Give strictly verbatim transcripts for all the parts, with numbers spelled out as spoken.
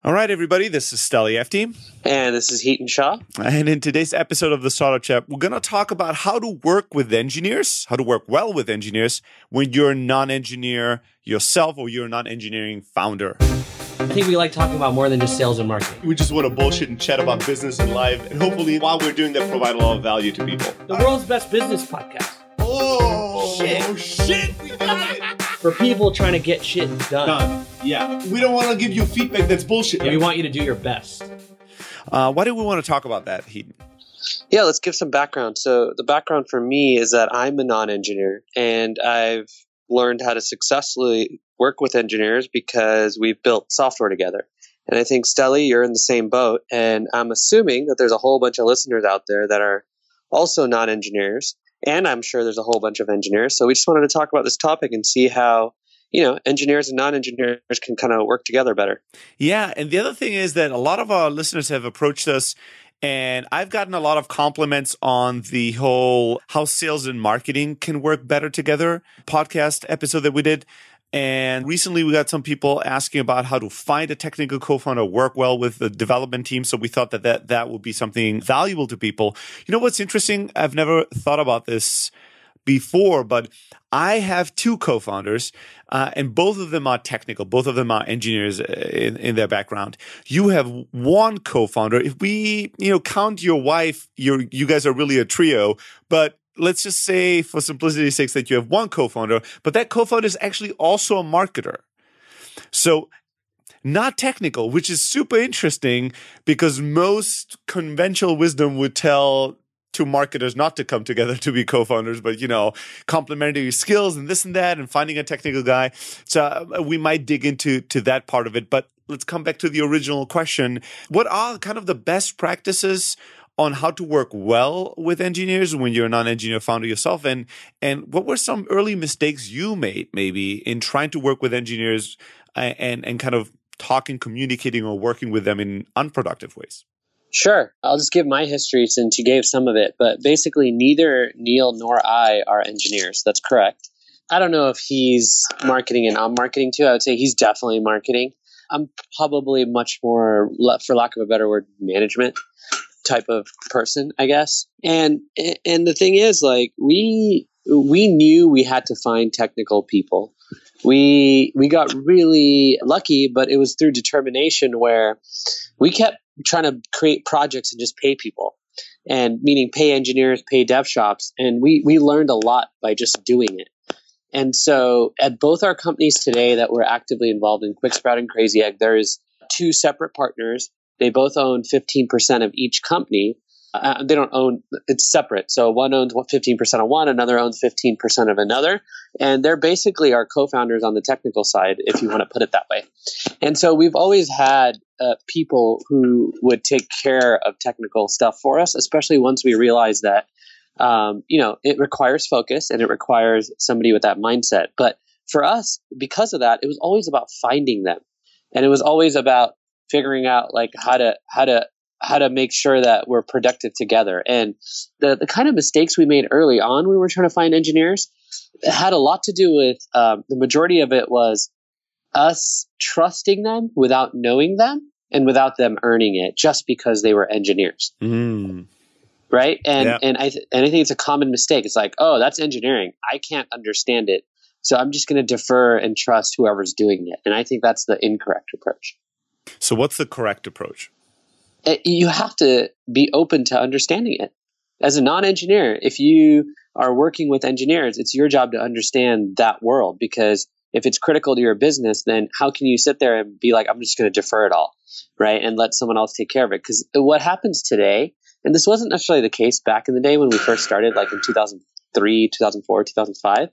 All right, everybody, this is Steli Efti. And this is Heaton Shaw. And in today's episode of the Startup Chat, we're going to talk about how to work with engineers, how to work well with engineers when you're a non-engineer yourself or you're a non-engineering founder. I think we like talking about more than just sales and marketing. We just want to bullshit and chat about business and life. And hopefully, while we're doing that, provide a lot of value to people. The world's best business podcast. Oh, shit. Oh, shit. We got it. For people trying to get shit done. Done. Yeah. We don't want to give you feedback that's bullshit. Yeah, we want you to do your best. Uh, why do we want to talk about that, Heaton? Yeah, let's give some background. So the background for me is that I'm a non-engineer, and I've learned how to successfully work with engineers because we've built software together. And I think, Steli, you're in the same boat. And I'm assuming that there's a whole bunch of listeners out there that are also non-engineers. And I'm sure there's a whole bunch of engineers. So we just wanted to talk about this topic and see how, you know, engineers and non-engineers can kind of work together better. Yeah. And the other thing is that a lot of our listeners have approached us, and I've gotten a lot of compliments on the whole how sales and marketing can work better together podcast episode that we did. And recently we got some people asking about how to find a technical co-founder, work well with the development team. So we thought that that, that would be something valuable to people. You know what's interesting? I've never thought about this before, but I have two co-founders, uh, and both of them are technical. Both of them are engineers in, in their background. You have one co-founder. If we, you know, count your wife, you're, you guys are really a trio, but let's just say for simplicity's sake that you have one co-founder, but that co-founder is actually also a marketer. So not technical, which is super interesting because most conventional wisdom would tell two marketers not to come together to be co-founders, but, you know, complementary skills and this and that and finding a technical guy. So uh, we might dig into to that part of it, but let's come back to the original question. What are kind of the best practices on how to work well with engineers when you're a non-engineer founder yourself? And and what were some early mistakes you made maybe in trying to work with engineers and, and kind of talking, communicating, or working with them in unproductive ways? Sure. I'll just give my history since you gave some of it. But basically, neither Neil nor I are engineers. That's correct. I don't know if he's marketing and I'm marketing too. I would say he's definitely marketing. I'm probably much more, for lack of a better word, management type of person, I guess. And and the thing is, like, we we knew we had to find technical people. We we got really lucky, but it was through determination where we kept trying to create projects and just pay people, and meaning pay engineers, pay dev shops. And we we learned a lot by just doing it. And so at both our companies today that we're actively involved in, QuickSprout and Crazy Egg, there's two separate partners. They both own fifteen percent of each company. Uh, they don't own, it's separate. So one owns fifteen percent of one, another owns fifteen percent of another. And they're basically our co-founders on the technical side, if you want to put it that way. And so we've always had uh, people who would take care of technical stuff for us, especially once we realized that, um, you know, it requires focus and it requires somebody with that mindset. But for us, because of that, it was always about finding them. And it was always about figuring out like how to how to how to make sure that we're productive together. And the the kind of mistakes we made early on when we were trying to find engineers had a lot to do with um, the majority of it was us trusting them without knowing them and without them earning it just because they were engineers. Mm. Right. And yeah. and I th- and I think it's a common mistake. It's like, oh, that's engineering. I can't understand it. So I'm just going to defer and trust whoever's doing it. And I think that's the incorrect approach. So what's the correct approach? It, you have to be open to understanding it. As a non-engineer, if you are working with engineers, it's your job to understand that world, because if it's critical to your business, then how can you sit there and be like, I'm just going to defer it all, right? And let someone else take care of it. Because what happens today, and this wasn't necessarily the case back in the day when we first started, like in two thousand three, two thousand four, two thousand five.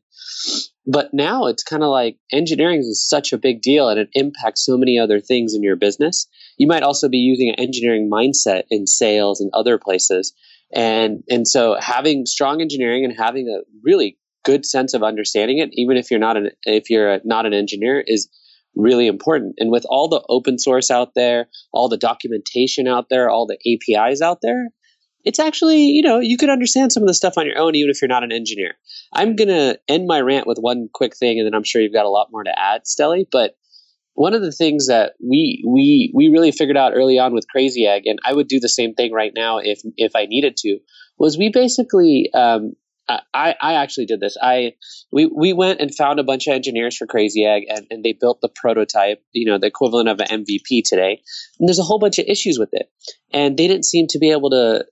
But now it's kind of like engineering is such a big deal and it impacts so many other things in your business. You might also be using an engineering mindset in sales and other places. And and so having strong engineering and having a really good sense of understanding it, even if you're not an if you're a, not an engineer, is really important. And with all the open source out there, all the documentation out there, all the A P Is out there, it's actually, you know, you could understand some of the stuff on your own, even if you're not an engineer. I'm going to end my rant with one quick thing, and then I'm sure you've got a lot more to add, Steli. But one of the things that we we we really figured out early on with Crazy Egg, and I would do the same thing right now if if I needed to, was we basically um, I I actually did this. I we we went and found a bunch of engineers for Crazy Egg, and, and they built the prototype, you know, the equivalent of an M V P today. And there's a whole bunch of issues with it, and they didn't seem to be able to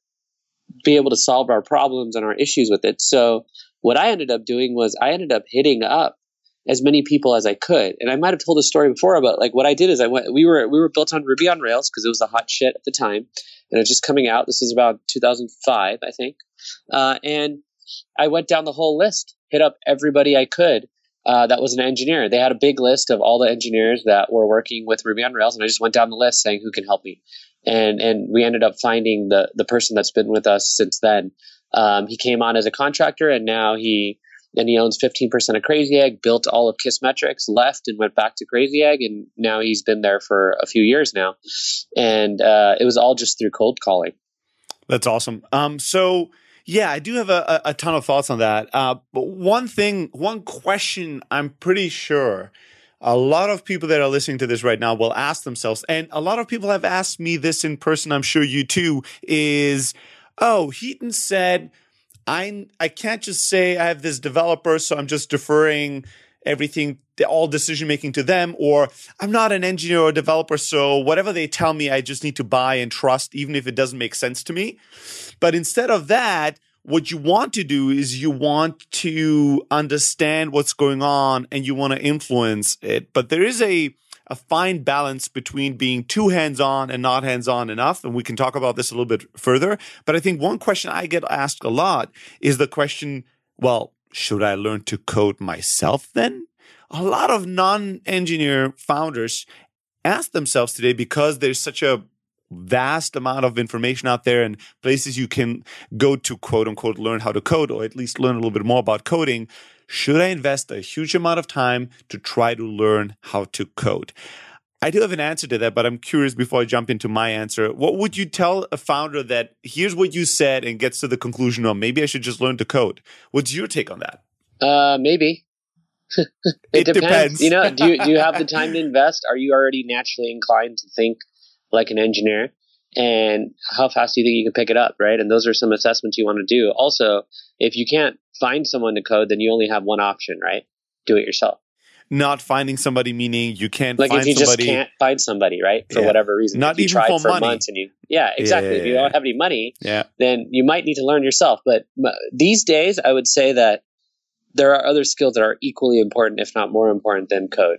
be able to solve our problems and our issues with it. So what I ended up doing was I ended up hitting up as many people as I could. And I might have told a story before about like what I did is I went, we were, we were built on Ruby on Rails because it was the hot shit at the time. And it was just coming out. This is about two thousand five, I think. Uh, and I went down the whole list, hit up everybody I could. Uh, that was an engineer. They had a big list of all the engineers that were working with Ruby on Rails. And I just went down the list saying, who can help me? And, and we ended up finding the, the person that's been with us since then. Um, he came on as a contractor, and now he, and he owns fifteen percent of Crazy Egg, built all of Kissmetrics, left and went back to Crazy Egg, and now he's been there for a few years now. And uh, it was all just through cold calling. That's awesome. Um, so, yeah, I do have a, a ton of thoughts on that. Uh, but one thing, one question I'm pretty sure a lot of people that are listening to this right now will ask themselves, and a lot of people have asked me this in person, I'm sure you too, is, oh, Hiten said, I I can't just say I have this developer, so I'm just deferring everything, all decision making to them, or I'm not an engineer or developer, so whatever they tell me, I just need to buy and trust, even if it doesn't make sense to me. But instead of that, what you want to do is you want to understand what's going on and you want to influence it. But there is a a fine balance between being too hands-on and not hands-on enough. And we can talk about this a little bit further. But I think one question I get asked a lot is the question, well, should I learn to code myself then? A lot of non-engineer founders ask themselves today, because there's such a vast amount of information out there and places you can go to quote unquote learn how to code, or at least learn a little bit more about coding. Should I invest a huge amount of time to try to learn how to code? I do have an answer to that, but I'm curious before I jump into my answer. What would you tell a founder that here's what you said and gets to the conclusion of maybe I should just learn to code? What's your take on that? Uh, maybe. it, it depends. depends. You know, do you, do you have the time to invest? Are you already naturally inclined to think like an engineer? And how fast do you think you can pick it up, right? And those are some assessments you want to do. Also, if you can't find someone to code, then you only have one option, right? Do it yourself. Not finding somebody, meaning you can't like find if you somebody. just can't find somebody, right? For Yeah. whatever reason. Not if you even tried for for money. months and you, yeah, exactly. Yeah. If you don't have any money, Yeah. then you might need to learn yourself. But m- these days, I would say that there are other skills that are equally important, if not more important than code.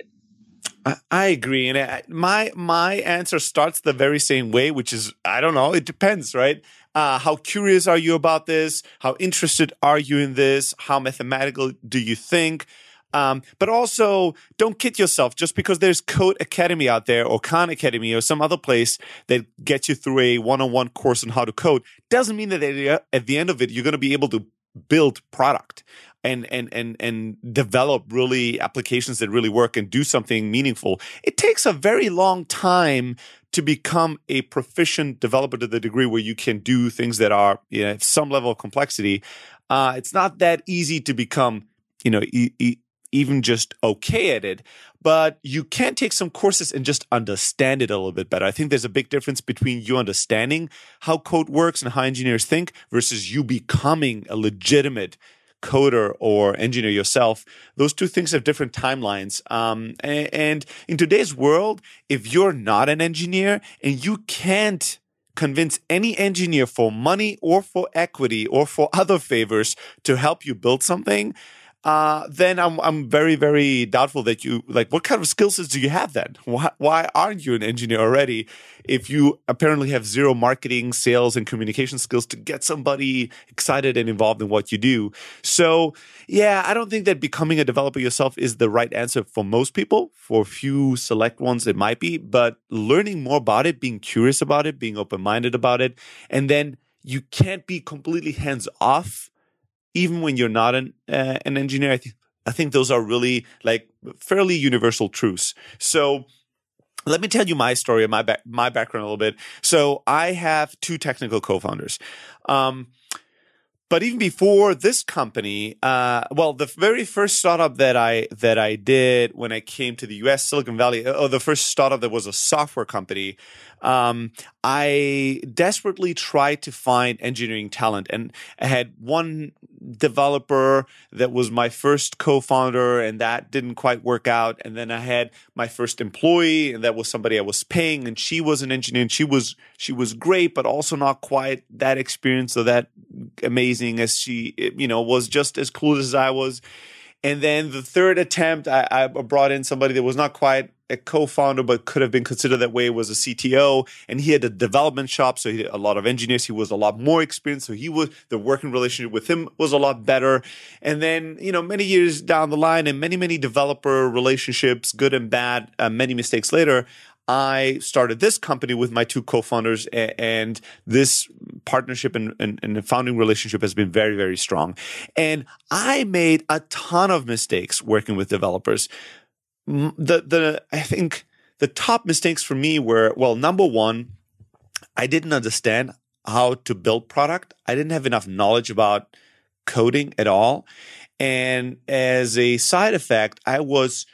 I, I agree, and I, my my answer starts the very same way, which is I don't know. It depends, right? Uh, how curious are you about this? How interested are you in this? How mathematical do you think? Um, but also, don't kid yourself. Just because there's Code Academy out there, or Khan Academy, or some other place that gets you through a one-on-one course on how to code, doesn't mean that at the end of it you're going to be able to build product and and and and develop really applications that really work and do something meaningful. It takes a very long time to become a proficient developer to the degree where you can do things that are, you know, some level of complexity. Uh, it's not that easy to become, you know, e- e- even just okay at it. But you can take some courses and just understand it a little bit better. I think there's a big difference between you understanding how code works and how engineers think versus you becoming a legitimate coder or engineer yourself. Those two things have different timelines. Um, and, and in today's world, if you're not an engineer and you can't convince any engineer for money or for equity or for other favors to help you build something, Uh, then I'm I'm very, very doubtful that you, like, what kind of skill sets do you have then? Why, why aren't you an engineer already if you apparently have zero marketing, sales, and communication skills to get somebody excited and involved in what you do? So, yeah, I don't think that becoming a developer yourself is the right answer for most people. For a few select ones, it might be. But learning more about it, being curious about it, being open-minded about it, and then you can't be completely hands-off even when you're not an uh, an engineer. I think I think those are really like fairly universal truths. So let me tell you my story, my back, my background a little bit. So I have two technical co-founders. Um, But even before this company, uh, well, the very first startup that I that I did when I came to the U S, Silicon Valley, oh, the first startup that was a software company, um, I desperately tried to find engineering talent. And I had one developer that was my first co-founder, and that didn't quite work out. And then I had my first employee, and that was somebody I was paying, and she was an engineer, and she was she was great, but also not quite that experienced or that amazing as she, you know, was just as clueless as I was. And then the third attempt, I, I brought in somebody that was not quite a co-founder, but could have been considered that way, was a C T O. And he had a development shop, so he had a lot of engineers. He was a lot more experienced. So he was, the working relationship with him was a lot better. And then, you know, many years down the line and many, many developer relationships, good and bad, uh, many mistakes later, I started this company with my two co-founders, and this partnership and, and, and founding relationship has been very, very strong. And I made a ton of mistakes working with developers. The, the, I think the top mistakes for me were, well, number one, I didn't understand how to build product. I didn't have enough knowledge about coding at all. And as a side effect, I was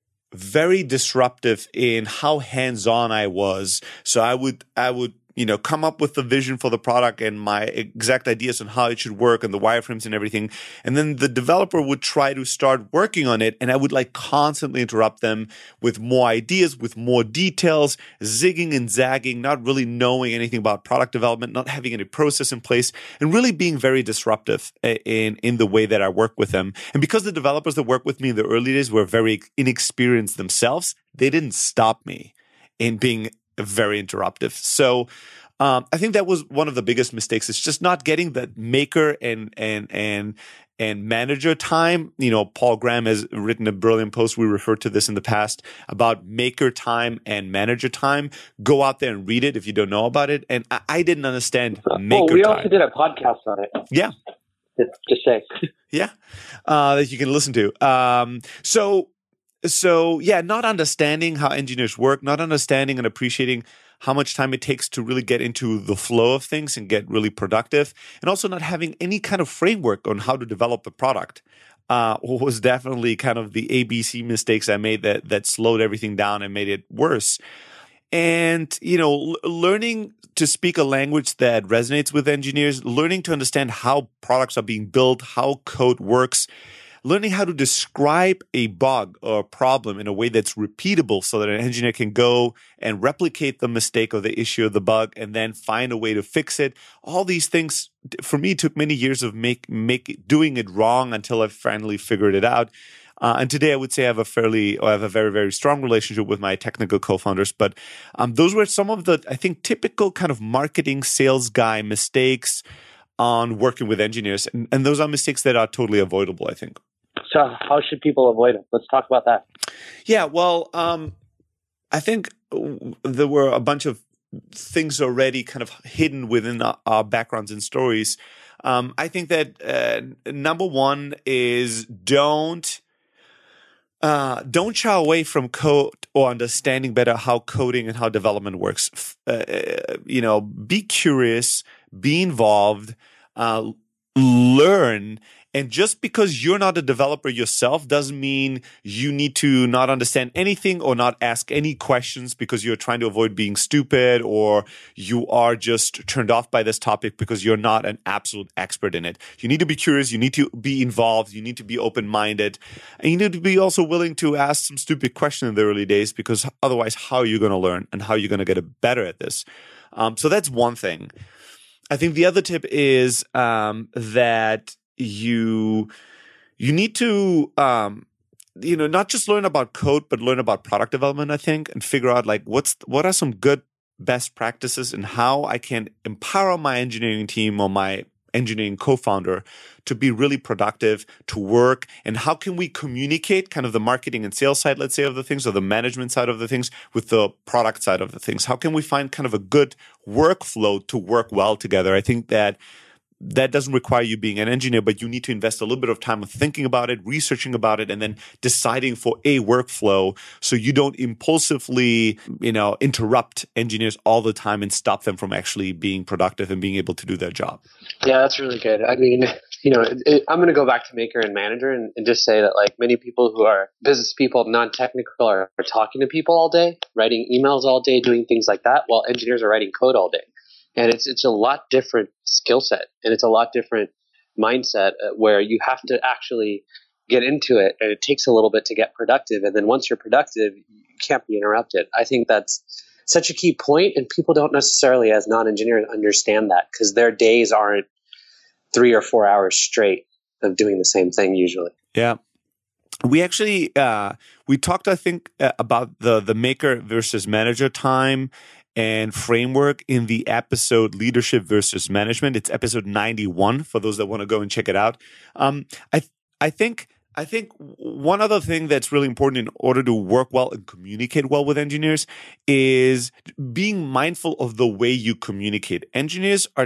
very disruptive in how hands-on I was. So I would, I would, you know, come up with the vision for the product and my exact ideas on how it should work and the wireframes and everything. And then the developer would try to start working on it, and I would like constantly interrupt them with more ideas, with more details, zigging and zagging, not really knowing anything about product development, not having any process in place, and really being very disruptive in, in the way that I work with them. And because the developers that worked with me in the early days were very inexperienced themselves, they didn't stop me in being very interruptive. So um, I think that was one of the biggest mistakes. It's just not getting that maker and and and and manager time. You know, Paul Graham has written a brilliant post. We referred to this in the past about maker time and manager time. Go out there and read it if you don't know about it. And I, I didn't understand maker oh, we time. also did a podcast on it. Yeah. Just say. Yeah. Uh, that you can listen to. Um, so. So yeah, not understanding how engineers work, not understanding and appreciating how much time it takes to really get into the flow of things and get really productive, and also not having any kind of framework on how to develop a product uh, was definitely kind of the A B C mistakes I made that that slowed everything down and made it worse. And, you know, l- learning to speak a language that resonates with engineers, learning to understand how products are being built, how code works, learning how to describe a bug or a problem in a way that's repeatable so that an engineer can go and replicate the mistake or the issue of the bug and then find a way to fix it. All these things, for me, took many years of make, make doing it wrong until I finally figured it out. Uh, and today I would say I have a fairly, or I have a very, very strong relationship with my technical co-founders. But um, those were some of the, I think, typical kind of marketing sales guy mistakes on working with engineers. And, and those are mistakes that are totally avoidable, I think. So how should people avoid it? Let's talk about that. Yeah, well, um, I think there were a bunch of things already kind of hidden within our, our backgrounds and stories. Um, I think that uh, number one is don't uh, don't shy away from code or understanding better how coding and how development works. Uh, you know, be curious, be involved, uh, learn. And just because you're not a developer yourself doesn't mean you need to not understand anything or not ask any questions because you're trying to avoid being stupid, or you are just turned off by this topic because you're not an absolute expert in it. You need to be curious. You need to be involved. You need to be open-minded. And you need to be also willing to ask some stupid questions in the early days, because otherwise, how are you going to learn and how are you going to get better at this? Um, so that's one thing. I think the other tip is um, that you you need to um you know not just learn about code but learn about product development, I think, and figure out like what's what are some good best practices and how I can empower my engineering team or my engineering co-founder to be really productive, to work, and how can we communicate kind of the marketing and sales side, let's say, of the things, or the management side of the things with the product side of the things. How can we find kind of a good workflow to work well together? I think that that doesn't require you being an engineer, but you need to invest a little bit of time on thinking about it, researching about it, and then deciding for a workflow so you don't impulsively, you know, interrupt engineers all the time and stop them from actually being productive and being able to do their job. Yeah, that's really good. I mean, you know, it, it, I'm going to go back to maker and manager and, and just say that like many people who are business people, non-technical, are, are talking to people all day, writing emails all day, doing things like that, while engineers are writing code all day. And it's it's a lot different skill set, and it's a lot different mindset uh, where you have to actually get into it, and it takes a little bit to get productive. And then once you're productive, you can't be interrupted. I think that's such a key point, and people don't necessarily, as non-engineers, understand that because their days aren't three or four hours straight of doing the same thing usually. Yeah. We actually, uh, we talked, I think, uh, about the, the maker versus manager time and framework in the episode Leadership versus Management. It's episode ninety-one for those that want to go and check it out. Um, I I think I think one other thing that's really important in order to work well and communicate well with engineers is being mindful of the way you communicate. Engineers are,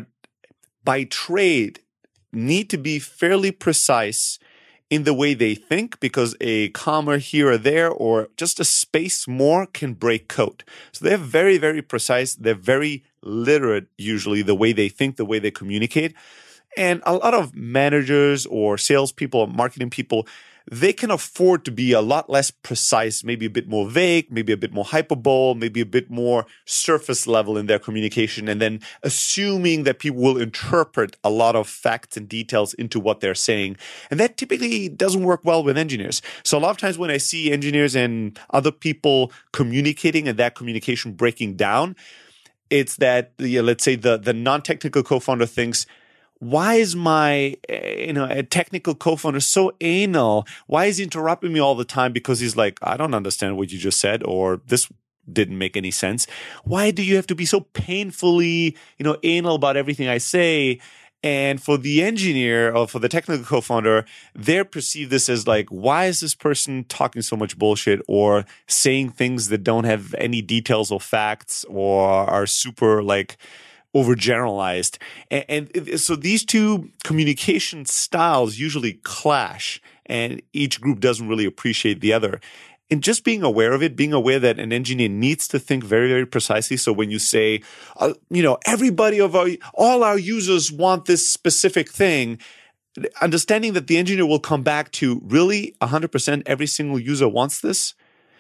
by trade, need to be fairly precise in the way they think, because a comma here or there or just a space more can break code. So they're very, very precise. They're very literate, usually, the way they think, the way they communicate. And a lot of managers or salespeople or marketing people, they can afford to be a lot less precise, maybe a bit more vague, maybe a bit more hyperbole, maybe a bit more surface level in their communication, and then assuming that people will interpret a lot of facts and details into what they're saying. And that typically doesn't work well with engineers. So a lot of times when I see engineers and other people communicating and that communication breaking down, it's that, you know, let's say the, the non-technical co-founder thinks, why is my, you know, a technical co-founder so anal? Why is he interrupting me all the time? Because he's like, I don't understand what you just said, or this didn't make any sense. Why do you have to be so painfully, you know, anal about everything I say? And for the engineer or for the technical co-founder, they perceive this as like, why is this person talking so much bullshit or saying things that don't have any details or facts or are super like overgeneralized? And, and so these two communication styles usually clash, and each group doesn't really appreciate the other. And just being aware of it, being aware that an engineer needs to think very, very precisely. So when you say, uh, you know, everybody of our, all our users want this specific thing, understanding that the engineer will come back to really one hundred percent every single user wants this.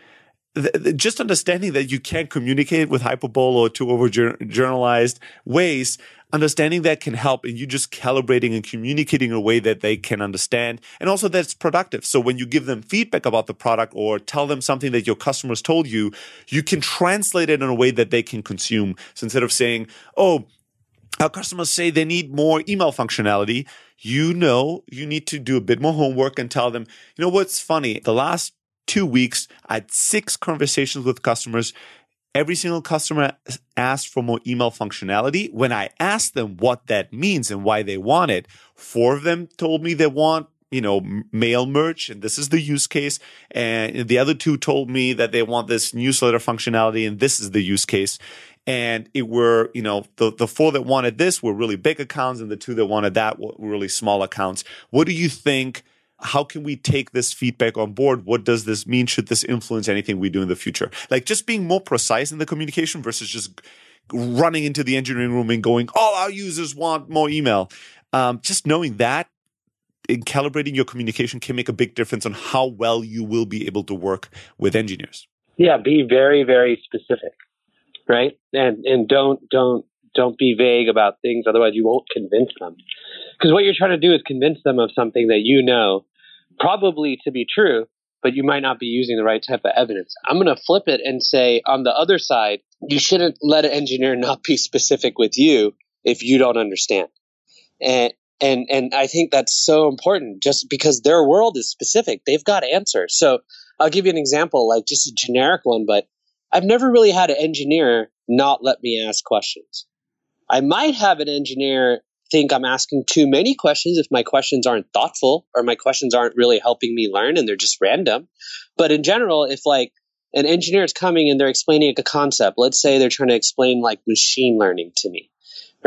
Just understanding that you can't communicate with hyperbole or too overgeneralized ways, understanding that can help in you just calibrating and communicating in a way that they can understand, and also that's productive. So when you give them feedback about the product or tell them something that your customers told you, you can translate it in a way that they can consume. So instead of saying, oh, our customers say they need more email functionality, you know, you need to do a bit more homework and tell them, you know what's funny? The last two weeks, I had six conversations with customers. Every single customer asked for more email functionality. When I asked them what that means and why they want it, four of them told me they want, you know, mail merge, and this is the use case. And the other two told me that they want this newsletter functionality, and this is the use case. And it were, you know, the, the four that wanted this were really big accounts, and the two that wanted that were really small accounts. What do you think? How can we take this feedback on board? What does this mean? Should this influence anything we do in the future? Like just being more precise in the communication versus just running into the engineering room and going, all our users want more email. Um, just knowing that in calibrating your communication can make a big difference on how well you will be able to work with engineers. Yeah, be very, very specific, right? And and don't don't don't be vague about things, otherwise you won't convince them. Because what you're trying to do is convince them of something that you know probably to be true, but you might not be using the right type of evidence. I'm going to flip it and say, on the other side, you shouldn't let an engineer not be specific with you if you don't understand. And and and I think that's so important, just because their world is specific. They've got answers. So I'll give you an example, like just a generic one, but I've never really had an engineer not let me ask questions. I might have an engineer think I'm asking too many questions if my questions aren't thoughtful or my questions aren't really helping me learn and they're just random. But in general, if like an engineer is coming and they're explaining a concept, let's say they're trying to explain like machine learning to me, right?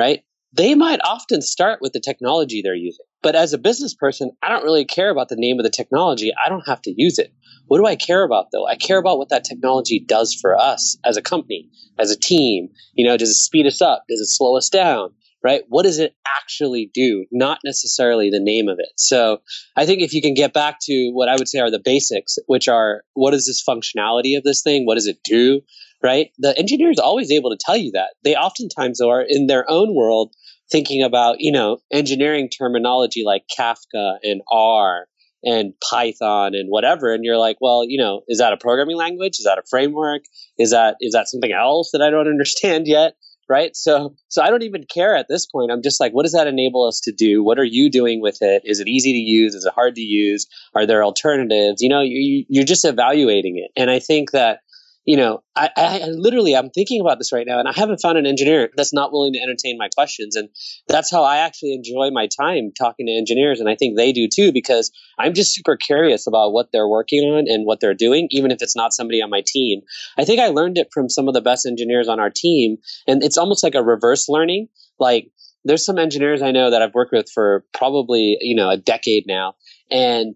they might often start with the technology they're using. But as a business person, I don't really care about the name of the technology. I don't have to use it. What do I care about though? I care about what that technology does for us as a company, as a team. You know, does it speed us up? Does it slow us down? Right? What does it actually do? Not necessarily the name of it. So I think if you can get back to what I would say are the basics, which are what is this functionality of this thing? What does it do? Right? The engineer is always able to tell you that. They oftentimes are in their own world thinking about, you know, engineering terminology like Kafka and R and Python and whatever. And you're like, well, you know, is that a programming language? Is that a framework? Is that is that something else that I don't understand yet? Right. So so I don't even care at this point. I'm just like, what does that enable us to do? What are you doing with it? Is it easy to use? Is it hard to use? Are there alternatives? You know, you, you're just evaluating it. And I think that, you know, I, I, I literally, I'm thinking about this right now, and I haven't found an engineer that's not willing to entertain my questions. And that's how I actually enjoy my time talking to engineers. And I think they do too, because I'm just super curious about what they're working on and what they're doing, even if it's not somebody on my team. I think I learned it from some of the best engineers on our team. And it's almost like a reverse learning. Like there's some engineers I know that I've worked with for probably, you know, a decade now. And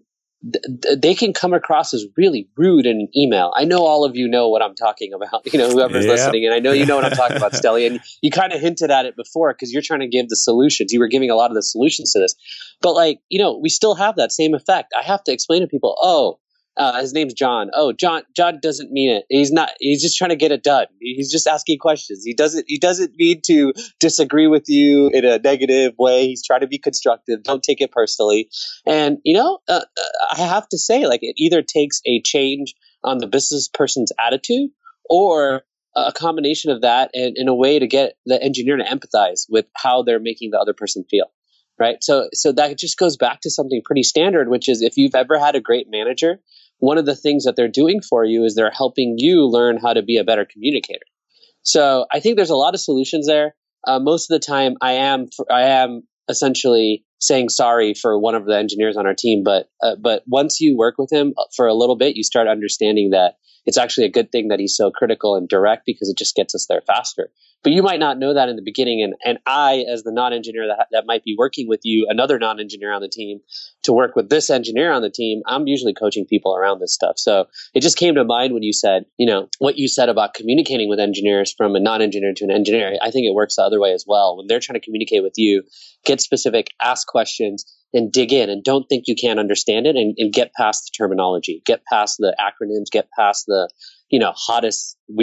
they can come across as really rude in an email. I know all of you know what I'm talking about, you know, whoever's Yep. listening. And I know you know what I'm talking about, Stelly. And you kind of hinted at it before because you're trying to give the solutions. You were giving a lot of the solutions to this. But like, you know, we still have that same effect. I have to explain to people, oh, uh, his name's John. Oh, John, John doesn't mean it. He's not, he's just trying to get it done. He's just asking questions. He doesn't, he doesn't need to disagree with you in a negative way. He's trying to be constructive. Don't take it personally. And, you know, uh, I have to say, like, it either takes a change on the business person's attitude or a combination of that and in a way to get the engineer to empathize with how they're making the other person feel. Right. So, so that just goes back to something pretty standard, which is if you've ever had a great manager, one of the things that they're doing for you is they're helping you learn how to be a better communicator. So I think there's a lot of solutions there. Uh, most of the time I am, I am essentially saying sorry for one of the engineers on our team. But, uh, but once you work with him for a little bit, you start understanding that it's actually a good thing that he's so critical and direct because it just gets us there faster. But you might not know that in the beginning. And, and I, as the non-engineer that, that might be working with you, another non-engineer on the team, to work with this engineer on the team, I'm usually coaching people around this stuff. So it just came to mind when you said, you know, what you said about communicating with engineers from a non-engineer to an engineer. I think it works the other way as well. When they're trying to communicate with you, get specific, ask questions, and dig in, and don't think you can't understand it, and, and get past the terminology, get past the acronyms, get past the, you know, hottest